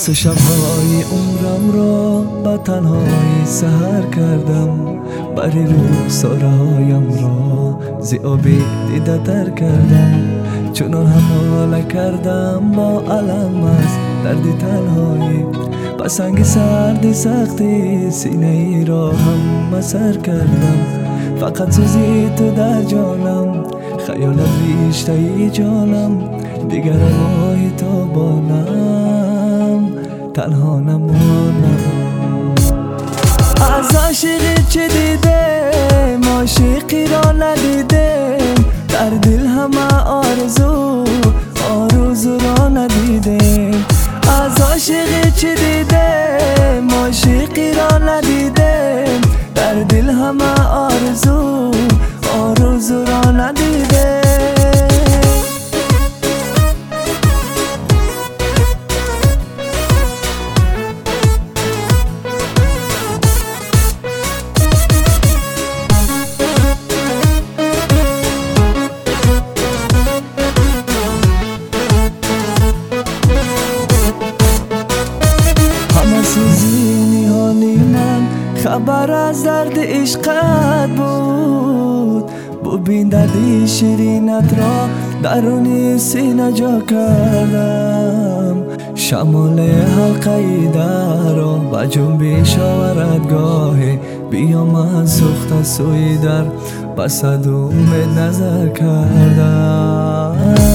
واسه شبهای عمرم را با تنهایی سحر کردم، بری روساره هایم را زیابی دیده تر کردم. چون حواله کردم با علم از دردی تنهایی، پسنگ سردی سختی سینه ای را هم مسر کردم. فقط سوزی تو در جانم، خیالت ریشته ای جانم، دیگر ماهی تو بانم تنها نمانم. از عاشقی چه دیدم، عاشقی را ندیدم، در دل همه آرزو را ندیدم. از عاشقی چه دیدم، عاشقی را ندیدم، در دل همه آرزو را ندیدم. سوزی نهانی من خبر از درد عشقت بود، ببین دردی شیرینت را درون سینه جا کردم. شمال حلقه در را و جنبش آورد گاهی، بیا من سوخته سوی در بسد امید نظر کردم.